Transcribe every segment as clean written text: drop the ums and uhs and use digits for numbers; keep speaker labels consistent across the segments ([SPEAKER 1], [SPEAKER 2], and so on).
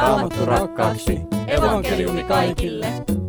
[SPEAKER 1] Raamattu rakkaaksi. Evankeliumi kaikille.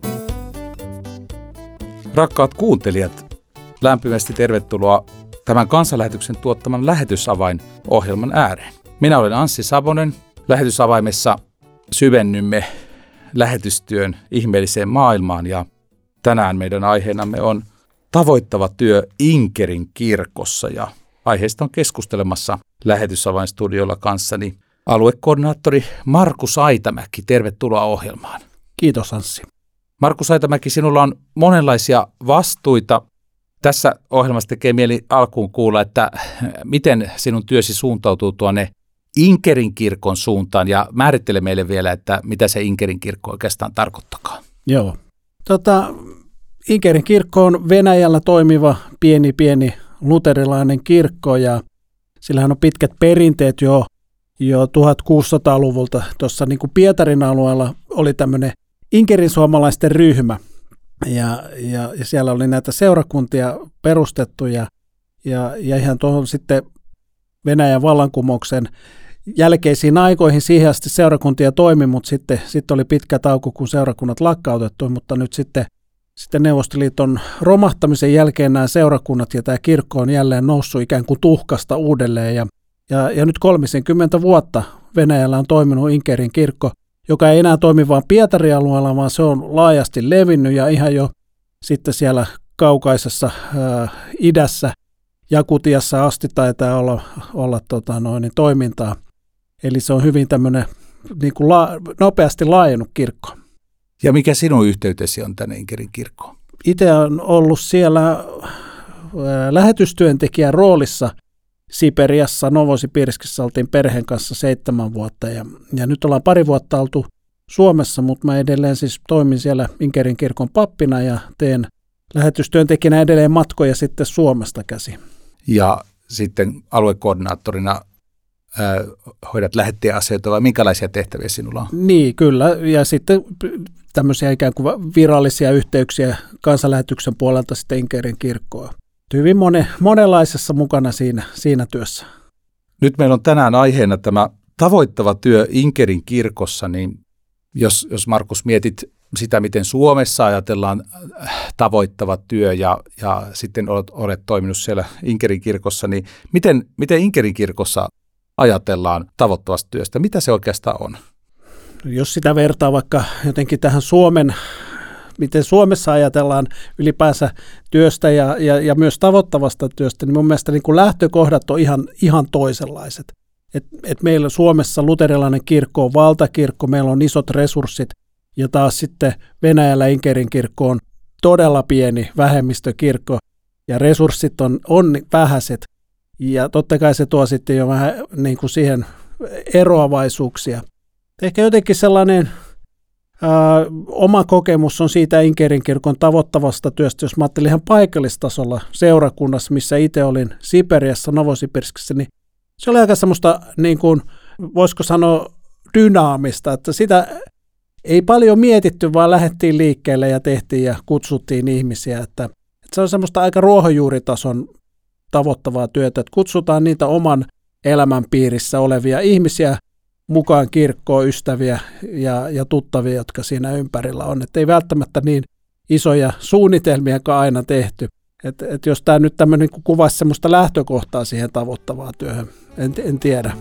[SPEAKER 2] Rakkaat kuuntelijat, lämpimästi tervetuloa tämän kansanlähetyksen tuottaman Lähetysavain-ohjelman ääreen. Minä olen Anssi Savonen. Lähetysavaimessa syvennymme lähetystyön ihmeelliseen maailmaan ja tänään meidän aiheenamme on tavoittava työ Inkerin kirkossa ja aiheesta on keskustelemassa Lähetysavain-studiolla kanssani aluekoordinaattori Markus Aitamäki. Tervetuloa ohjelmaan.
[SPEAKER 3] Kiitos Anssi.
[SPEAKER 2] Markus Aitamäki, sinulla on monenlaisia vastuita. Tässä ohjelmassa tekee mieli alkuun kuulla, että miten sinun työsi suuntautuu tuonne Inkerin kirkon suuntaan ja määrittele meille vielä, että mitä se Inkerin kirkko oikeastaan tarkoittakaan.
[SPEAKER 3] Joo. Inkerin kirkko on Venäjällä toimiva pieni luterilainen kirkko ja sillähän on pitkät perinteet jo 1600-luvulta. Tuossa niin kuin Pietarin alueella oli tämmöinen Inkerin suomalaisten ryhmä ja siellä oli näitä seurakuntia perustettu ja ihan tuohon sitten Venäjän vallankumouksen jälkeisiin aikoihin siihen asti seurakuntia toimi, mutta sitten oli pitkä tauko, kun seurakunnat lakkautettu, mutta nyt sitten Neuvostoliiton romahtamisen jälkeen nämä seurakunnat ja tämä kirkko on jälleen noussut ikään kuin tuhkasta uudelleen ja nyt 30 vuotta Venäjällä on toiminut Inkerin kirkko, joka ei enää toimi vain Pietarin alueella, vaan se on laajasti levinnyt ja ihan jo sitten siellä kaukaisessa idässä, Jakutiassa asti taitaa olla toimintaa. Eli se on hyvin tämmöinen niin kuin nopeasti laajennut kirkko.
[SPEAKER 2] Ja mikä sinun yhteytesi on tänne Inkerin kirkkoon?
[SPEAKER 3] Itse olen ollut siellä lähetystyöntekijän roolissa Siperiassa, Novosibirskissä oltiin perheen kanssa 7 vuotta ja nyt ollaan 2 vuotta oltu Suomessa, mutta mä edelleen siis toimin siellä Inkerin kirkon pappina ja teen lähetystyöntekijänä edelleen matkoja sitten Suomesta käsin.
[SPEAKER 2] Ja sitten aluekoordinaattorina hoidat lähettäjäasioita vai minkälaisia tehtäviä sinulla on?
[SPEAKER 3] Niin, kyllä. Ja sitten tämmöisiä ikään kuin virallisia yhteyksiä kansanlähetyksen puolelta sitten Inkerin kirkkoon. Hyvin monenlaisessa mukana siinä työssä.
[SPEAKER 2] Nyt meillä on tänään aiheena tämä tavoittava työ Inkerin kirkossa, niin jos Markus mietit sitä, miten Suomessa ajatellaan tavoittava työ ja sitten olet toiminut siellä Inkerin kirkossa, niin miten Inkerin kirkossa ajatellaan tavoittavasta työstä? Mitä se oikeastaan on?
[SPEAKER 3] Jos sitä vertaa vaikka jotenkin tähän miten Suomessa ajatellaan ylipäänsä työstä ja myös tavoittavasta työstä, niin mun mielestä niin kuin lähtökohdat on ihan toisenlaiset. Et meillä Suomessa luterilainen kirkko on valtakirkko, meillä on isot resurssit ja taas sitten Venäjällä Inkerin kirkko on todella pieni vähemmistökirkko ja resurssit on vähäiset. Ja totta kai se tuo sitten jo vähän niin kuin siihen eroavaisuuksia. Ehkä jotenkin sellainen oma kokemus on siitä Inkerin kirkon tavoittavasta työstä, jos mä ajattelin ihan paikallistasolla seurakunnassa, missä itse olin Siperiassa, Novosibirskissä, niin se oli aika semmoista, niin kuin, voisiko sanoa, dynaamista, että sitä ei paljon mietitty, vaan lähdettiin liikkeelle ja tehtiin ja kutsuttiin ihmisiä, että se on semmoista aika ruohonjuuritason tavoittavaa työtä, että kutsutaan niitä oman elämän piirissä olevia ihmisiä mukaan kirkkoon, ystäviä ja tuttavia, jotka siinä ympärillä on. Että ei välttämättä niin isoja suunnitelmiakaan aina tehty. Et jos tämä nyt tämmöinen kuvaisi semmoista lähtökohtaa siihen tavoittavaan työhön, en tiedä.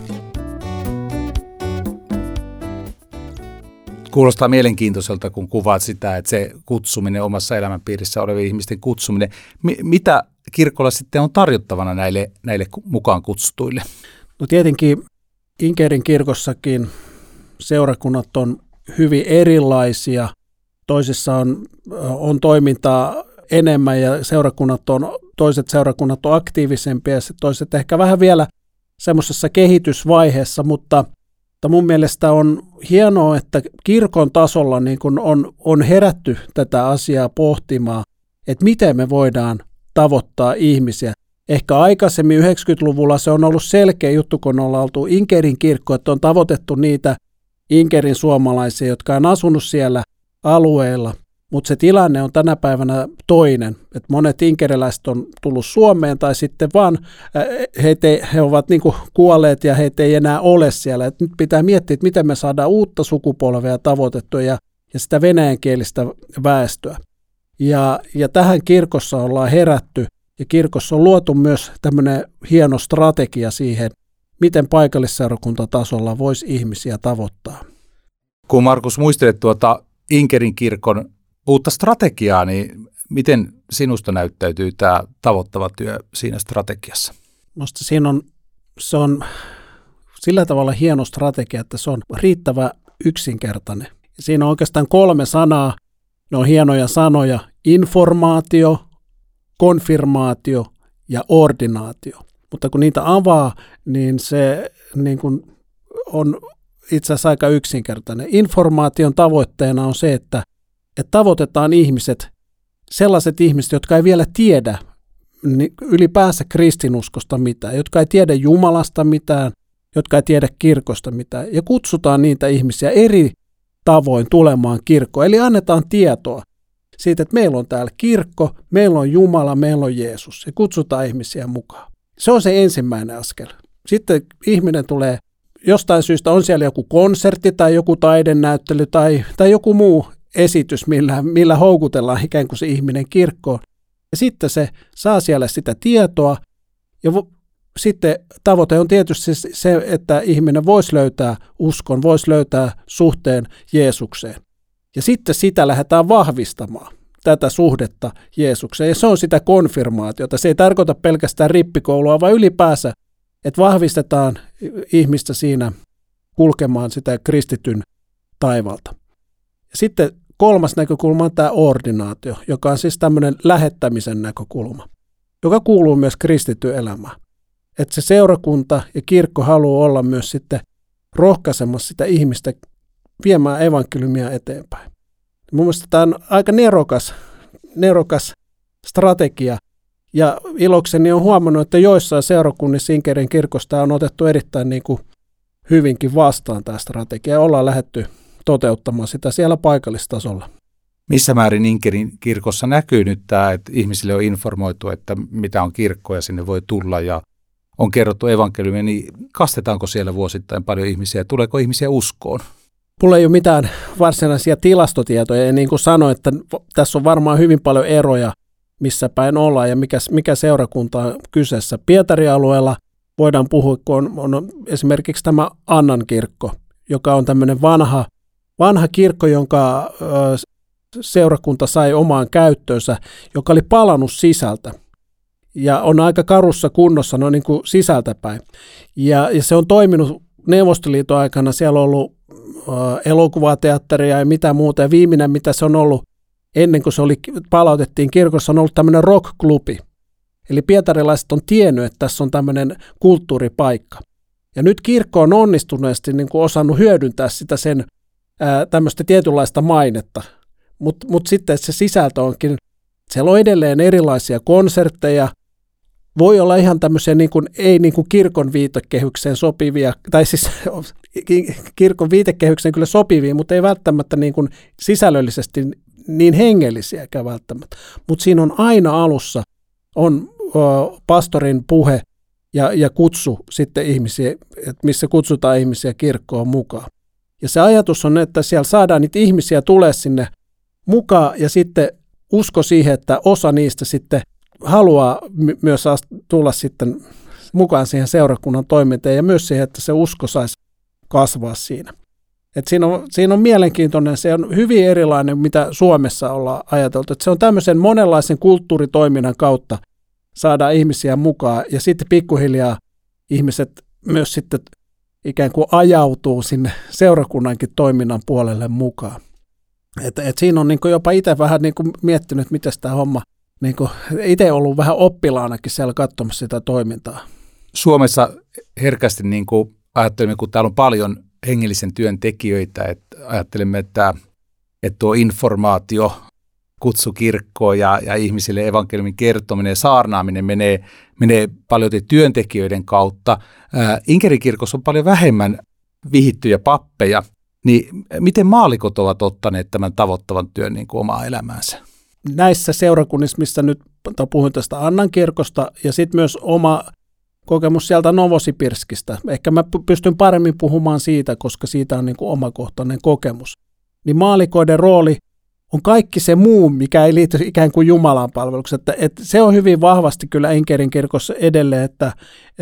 [SPEAKER 2] Kuulostaa mielenkiintoiselta, kun kuvaat sitä, että se kutsuminen omassa elämänpiirissä olevien ihmisten kutsuminen. Mitä kirkolla sitten on tarjottavana näille mukaan kutsutuille?
[SPEAKER 3] No tietenkin Inkerin kirkossakin seurakunnat on hyvin erilaisia. Toisissa on toimintaa enemmän ja toiset seurakunnat on aktiivisempia ja toiset ehkä vähän vielä semmoisessa kehitysvaiheessa, mutta mun mielestä on hienoa, että kirkon tasolla niin kun on herätty tätä asiaa pohtimaan, että miten me voidaan tavoittaa ihmisiä. Ehkä aikaisemmin 90-luvulla se on ollut selkeä juttu, kun ollaan oltu Inkerin kirkko, että on tavoitettu niitä Inkerin suomalaisia, jotka on asunut siellä alueella. Mutta se tilanne on tänä päivänä toinen, että monet inkeriläiset on tullut Suomeen tai sitten vaan he ovat niin kuin kuolleet ja heitä ei enää ole siellä. Et nyt pitää miettiä, että miten me saadaan uutta sukupolvea tavoitettua ja sitä venäjänkielistä väestöä. Ja tähän kirkossa ollaan herätty ja kirkossa on luotu myös tämmöinen hieno strategia siihen, miten paikallisseurakuntatasolla voisi ihmisiä tavoittaa.
[SPEAKER 2] Kun Markus muistelet tuota Inkerin kirkon uutta strategiaa, niin miten sinusta näyttäytyy tämä tavoittava työ siinä strategiassa?
[SPEAKER 3] Minusta se on sillä tavalla hieno strategia, että se on riittävä yksinkertainen. Siinä on oikeastaan 3 sanaa, ne on hienoja sanoja: informaatio, konfirmaatio ja ordinaatio. Mutta kun niitä avaa, niin se niin kuin on itse asiassa aika yksinkertainen. Informaation tavoitteena on se, että tavoitetaan sellaiset ihmiset, jotka ei vielä tiedä ylipäänsä kristinuskosta mitään, jotka ei tiedä Jumalasta mitään, jotka ei tiedä kirkosta mitään, ja kutsutaan niitä ihmisiä eri tavoin tulemaan kirkkoon. Eli annetaan tietoa siitä, että meillä on täällä kirkko, meillä on Jumala, meillä on Jeesus, ja kutsutaan ihmisiä mukaan. Se on se ensimmäinen askel. Sitten ihminen tulee, jostain syystä on siellä joku konsertti tai joku taidenäyttely tai joku muu esitys, millä houkutellaan ikään kuin se ihminen kirkkoon. Ja sitten se saa siellä sitä tietoa. Ja sitten tavoite on tietysti se, että ihminen voisi löytää uskon, voisi löytää suhteen Jeesukseen. Ja sitten sitä lähdetään vahvistamaan, tätä suhdetta Jeesukseen. Ja se on sitä konfirmaatiota. Se ei tarkoita pelkästään rippikoulua, vaan ylipäänsä, että vahvistetaan ihmistä siinä kulkemaan sitä kristityn taivalta. Sitten 3. näkökulma on tämä ordinaatio, joka on siis tämmöinen lähettämisen näkökulma, joka kuuluu myös kristityn elämään. Että se seurakunta ja kirkko haluaa olla myös sitten rohkaisemassa sitä ihmistä viemään evankeliumia eteenpäin. Mun mielestä tämä on aika nerokas strategia, ja ilokseni on huomannut, että joissain seurakunnissa Inkerin kirkosta on otettu erittäin niin kuin hyvinkin vastaan tämä strategia, ja ollaan lähdetty toteuttamaan sitä siellä paikallistasolla.
[SPEAKER 2] Missä määrin Inkerin kirkossa näkyy nyt tämä, että ihmisille on informoitu, että mitä on kirkko ja sinne voi tulla ja on kerrottu evankeliumia, niin kastetaanko siellä vuosittain paljon ihmisiä? Tuleeko ihmisiä uskoon?
[SPEAKER 3] Mulla ei ole mitään varsinaisia tilastotietoja, ja niin kuin sanoin, että tässä on varmaan hyvin paljon eroja, missä päin ollaan ja mikä seurakunta on kyseessä. Pietarin alueella voidaan puhua, kun on esimerkiksi tämä Annan kirkko, joka on tämmöinen vanha kirkko, jonka seurakunta sai omaan käyttöönsä, joka oli palannut sisältä. Ja on aika karussa kunnossa, no niin kuin sisältäpäin. Ja se on toiminut Neuvostoliiton aikana, siellä on ollut elokuvateatteria ja mitä muuta. Ja viimeinen, mitä se on ollut ennen kuin palautettiin kirkossa, on ollut tämmöinen rock-klubi. Eli pietarilaiset on tiennyt, että tässä on tämmöinen kulttuuripaikka. Ja nyt kirkko on onnistuneesti niin kuin osannut hyödyntää sitä sen tämmöistä tietynlaista mainetta. Mutta sitten se sisältö onkin, siellä on edelleen erilaisia konsertteja, voi olla ihan tämmöisiä niin kuin, ei niin kuin kirkon viitekehykseen sopivia, tai siis kirkon viitekehykseen kyllä sopivia, mutta ei välttämättä niin kuin sisällöllisesti niin hengellisiäkään välttämättä. Mutta siinä on aina alussa on pastorin puhe ja kutsu sitten ihmisiä, että missä kutsutaan ihmisiä kirkkoon mukaan. Ja se ajatus on, että siellä saadaan niitä ihmisiä tulee sinne mukaan ja sitten usko siihen, että osa niistä sitten haluaa myös tulla sitten mukaan siihen seurakunnan toimintaan ja myös siihen, että se usko saisi kasvaa siinä. Et siinä on mielenkiintoinen, se on hyvin erilainen, mitä Suomessa ollaan ajateltu. Et se on tämmöisen monenlaisen kulttuuritoiminnan kautta saada ihmisiä mukaan ja sitten pikkuhiljaa ihmiset myös sitten ikään kuin ajautuu sinne seurakunnankin toiminnan puolelle mukaan. Et siinä on niin kuin jopa itse vähän niin kuin miettinyt, miten tämä homma, niin kuin itse ollut vähän oppilaanakin siellä katsomassa sitä toimintaa.
[SPEAKER 2] Suomessa herkästi niin kuin ajattelemme, kun täällä on paljon hengellisen työn tekijöitä, että ajattelemme, että tuo informaatio, kutsu kirkkoon ja ihmisille evankeliumin kertominen ja saarnaaminen menee paljon työntekijöiden kautta. Inkerin kirkossa on paljon vähemmän vihittyjä pappeja Niin miten maallikot ovat ottaneet tämän tavoittavan työn niin kuin omaa elämäänsä?
[SPEAKER 3] Näissä seurakunnissa, missä nyt puhuin tästä Annankirkosta ja sitten myös oma kokemus sieltä Novosibirskistä. Ehkä mä pystyn paremmin puhumaan siitä, koska siitä on niin kuin omakohtainen kokemus. Niin maallikoiden rooli on kaikki se muu, mikä ei liity ikään kuin Jumalan palvelukseen. Että se on hyvin vahvasti kyllä Inkerin kirkossa edelleen, että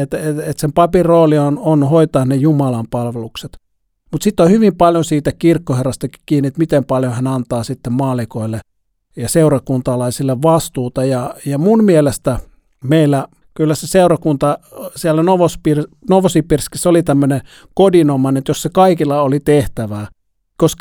[SPEAKER 3] sen papin rooli on hoitaa ne Jumalan palvelukset. Mutta sitten on hyvin paljon siitä kirkkoherrastakin kiinni, että miten paljon hän antaa sitten maalikoille ja seurakuntalaisille vastuuta. Ja mun mielestä meillä kyllä se seurakunta siellä Novosibirskissä oli tämmöinen kodinomainen, jossa kaikilla oli tehtävää, koska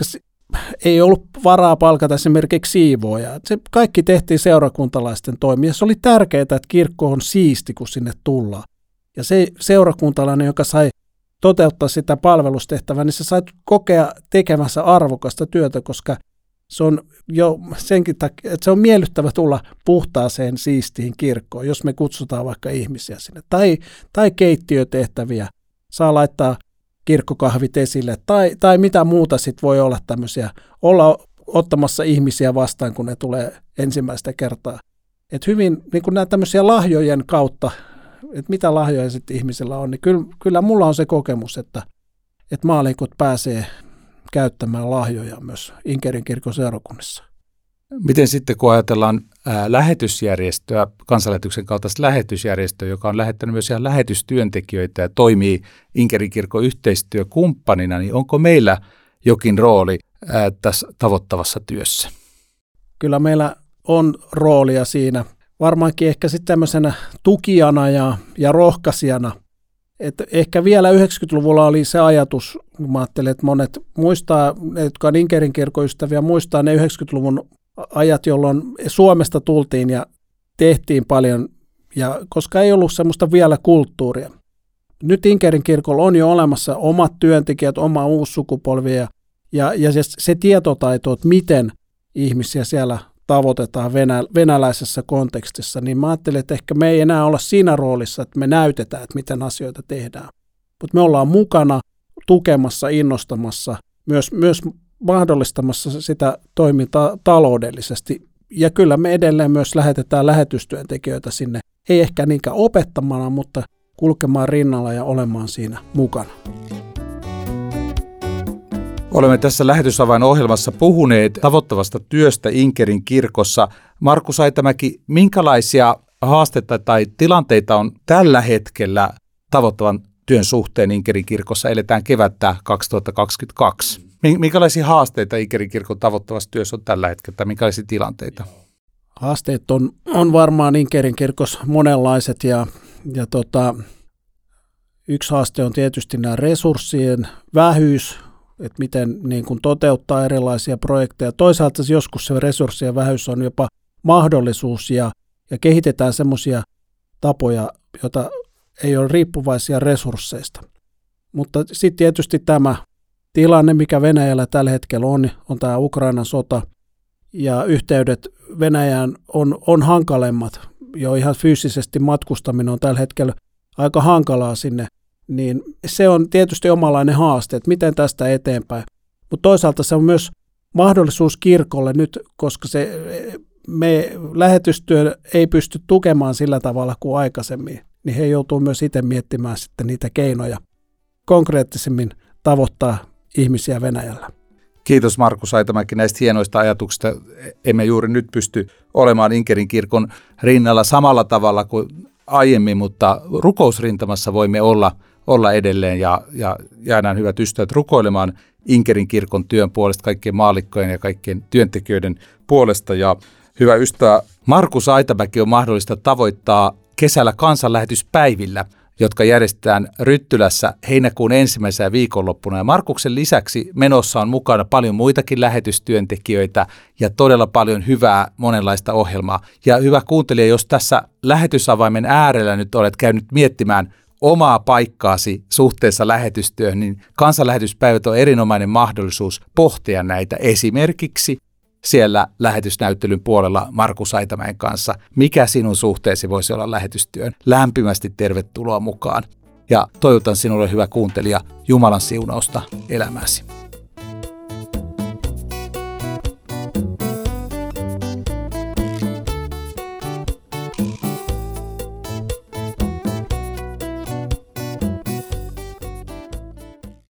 [SPEAKER 3] ei ollut varaa palkata esimerkiksi siivoojaa. Se kaikki tehtiin seurakuntalaisten toimia. Se oli tärkeää, että kirkko on siisti, kun sinne tullaan. Ja se seurakuntalainen, joka sai toteuttaa sitä palvelustehtävää, niin se sai kokea tekemänsä arvokasta työtä, koska se on jo senkin takia, että se on miellyttävä tulla puhtaaseen siistiin kirkkoon, jos me kutsutaan vaikka ihmisiä sinne. Tai keittiötehtäviä, saa laittaa kirkkokahvit esille, tai mitä muuta sitten voi olla tämmöisiä, olla ottamassa ihmisiä vastaan, kun ne tulee ensimmäistä kertaa. Että hyvin niin kuin nämä tämmöisiä lahjojen kautta, että mitä lahjoja sitten ihmisillä on, niin kyllä mulla on se kokemus, että maallikot pääsee käyttämään lahjoja myös Inkerin kirkon seurakunnissa.
[SPEAKER 2] Miten sitten, kun ajatellaan lähetysjärjestöä, kansanlähetyksen kaltaista lähetysjärjestöä, joka on lähettänyt myös ihan lähetystyöntekijöitä ja toimii Inkerin kirkon yhteistyökumppanina, niin onko meillä jokin rooli tässä tavoittavassa työssä?
[SPEAKER 3] Kyllä meillä on roolia siinä. Varmaankin ehkä sitten tämmöisenä tukijana ja rohkaisijana. Että ehkä vielä 90-luvulla oli se ajatus, kun mä ajattelin, että monet muistaa, ne, jotka on Inkerin kirkon ystäviä, muistaa ne 90-luvun ajat, jolloin Suomesta tultiin ja tehtiin paljon, ja koska ei ollut semmoista vielä kulttuuria. Nyt Inkerin kirkolla on jo olemassa omat työntekijät, oma uusi sukupolvi ja se tietotaito, että miten ihmisiä siellä tavoitetaan venäläisessä kontekstissa, niin mä ajattelin, että ehkä me ei enää olla siinä roolissa, että me näytetään, että miten asioita tehdään. Mutta me ollaan mukana tukemassa, innostamassa, myös mahdollistamassa sitä toimintaa taloudellisesti. Ja kyllä me edelleen myös lähetetään lähetystyöntekijöitä sinne, ei ehkä niinkään opettamana, mutta kulkemaan rinnalla ja olemaan siinä mukana.
[SPEAKER 2] Olemme tässä lähetysavain-ohjelmassa puhuneet tavoittavasta työstä Inkerin kirkossa. Markus Aitamäki, minkälaisia haasteita tai tilanteita on tällä hetkellä tavoittavan työn suhteen Inkerin kirkossa? Eletään kevättä 2022. Minkälaisia haasteita Inkerin kirkon tavoittavassa työssä on tällä hetkellä? Minkälaisia tilanteita?
[SPEAKER 3] Haasteet on varmaan Inkerin kirkossa monenlaiset ja yksi haaste on tietysti nämä resurssien vähyys, että miten niin kuin toteuttaa erilaisia projekteja. Toisaalta joskus se resurssien vähyys on jopa mahdollisuus ja kehitetään semmoisia tapoja, joita ei ole riippuvaisia resursseista. Mutta sitten tietysti tämä tilanne, mikä Venäjällä tällä hetkellä on tämä Ukrainan sota ja yhteydet Venäjään on hankalemmat. Jo ihan fyysisesti matkustaminen on tällä hetkellä aika hankalaa sinne. Niin se on tietysti omanlainen haaste, että miten tästä eteenpäin. Mutta toisaalta se on myös mahdollisuus kirkolle nyt, koska me lähetystyö ei pysty tukemaan sillä tavalla kuin aikaisemmin, niin he joutuu myös itse miettimään sitten niitä keinoja konkreettisemmin tavoittaa ihmisiä Venäjällä.
[SPEAKER 2] Kiitos Markus Aitamäki näistä hienoista ajatuksista. Emme juuri nyt pysty olemaan Inkerin kirkon rinnalla samalla tavalla kuin aiemmin, mutta rukousrintamassa voimme olla edelleen ja jäädään hyvät ystävät rukoilemaan Inkerin kirkon työn puolesta, kaikkien maallikkojen ja kaikkien työntekijöiden puolesta. Ja hyvä ystävä Markus Aitamäki on mahdollista tavoittaa kesällä kansanlähetyspäivillä, jotka järjestetään Ryttylässä heinäkuun 1. viikonloppuna. Ja Markuksen lisäksi menossa on mukana paljon muitakin lähetystyöntekijöitä ja todella paljon hyvää monenlaista ohjelmaa. Ja hyvä kuuntelija, jos tässä lähetysavaimen äärellä nyt olet käynyt miettimään omaa paikkaasi suhteessa lähetystyöhön, niin kansanlähetyspäivät on erinomainen mahdollisuus pohtia näitä esimerkiksi siellä lähetysnäyttelyn puolella Markus Aitamäen kanssa. Mikä sinun suhteesi voisi olla lähetystyön? Lämpimästi tervetuloa mukaan. Ja toivotan sinulle, hyvä kuuntelija, Jumalan siunausta elämääsi.